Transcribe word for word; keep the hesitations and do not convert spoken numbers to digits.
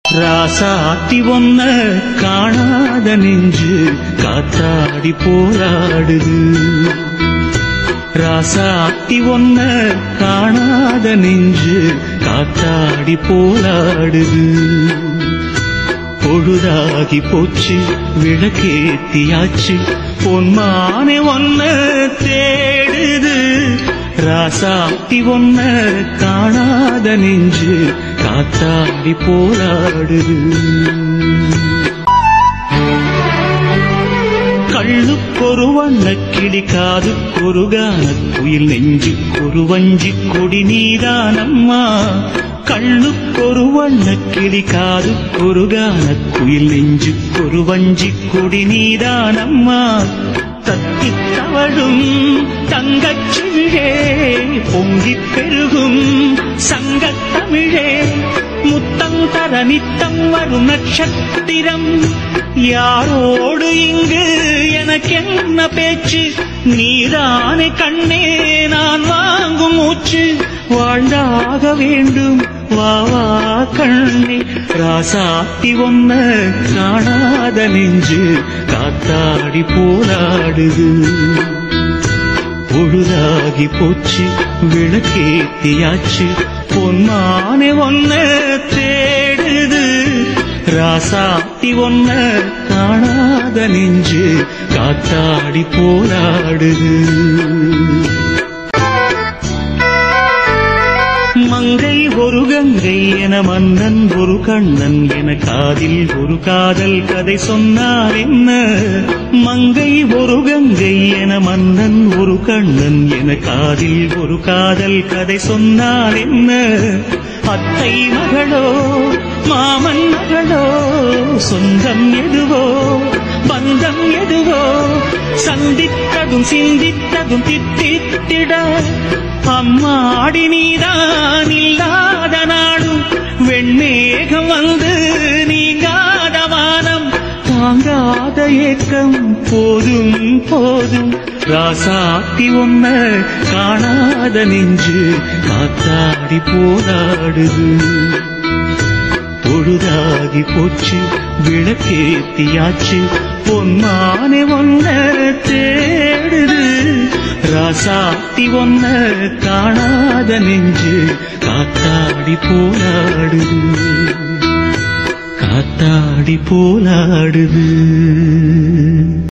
ராசாத்தி ஒன்ன காணாத நெஞ்சு காத்தாடி போராடுது. ராசாத்தி ஒன்ன காணாத நெஞ்சு காத்தாடி போராடுது. பொழுதாகி போச்சு விளக்கேத்தியாச்சு பொன்மானே ஒன்ன தேடுது. ராசாத்தி ஒன்ன காணாத நெஞ்சு காத்தாடி போராடுது. கள்ளுக்கொரு வண்ண கிளி காதுக்கொரு கானக் குயில் நெஞ்சுக்கொரு வஞ்சிக் கொடி நீதானம்மா. கள்ளுக்கொரு வண்ண கிளி காதுக்கொரு கானக் குயில் நெஞ்சுக்கொரு வஞ்சிக் கொடி நீதானம்மா. தத்தித் தவழும் தங்கச்சிவிழே பொங்கிப் பெருகும் சங்கத்தமிழே முத்தந்தர நித்தம் வரும் நட்சத்திரம். யாரோடு இங்கு எனக்கென்ன பேச்சு, நீதானே கண்ணே நான் வாங்கும் மூச்சு. வாழ்ந்தாக வேண்டும் வா வா கண்ணே. ராசாத்தி ஒன்ன காணாத நெஞ்சு காத்தாடி போராடுது. பொழுதாகி போச்சு விளக்கேத்தியாச்சு பொன்மானே ஒன்ன தேடுது. ராசாத்தி ஒன்ன காணாத நெஞ்சு காத்தாடி போராடுது. மங்கை ஒரு கங்கை என மன்னன் ஒரு கண்ணன் என காதில் ஒரு காதல் கதை சொன்னார் என்ன. மங்கை ஒரு கங்கை என மன்னன் ஒரு கண்ணன் என காதில் ஒரு காதல் கதை சொன்னார் என்ன. அத்தை மகளோ மாமன் மகளோ சொந்தம் எதுவோ பந்தம் எதுவோ சந்தித்ததும் சிந்தித்ததும் தித்தித்திட. அம்மாடி நீதான் இல்லாத நாடும் வெண்மேகம் வந்து நீங்காத வானம் தாங்காத ஏக்கம் போதும் போதும். ராசாத்தி ஒன்ன காணாத நெஞ்சு காத்தாடி போராடுது. பொழுதாகி போச்சு விளக்கேத்தியாச்சு பொன்மானே ஒன்ன தேடுது. ராசாத்தி ஒன்ன காணாத நெஞ்சு காத்தாடி போராடுது. காத்தாடி போராடுது.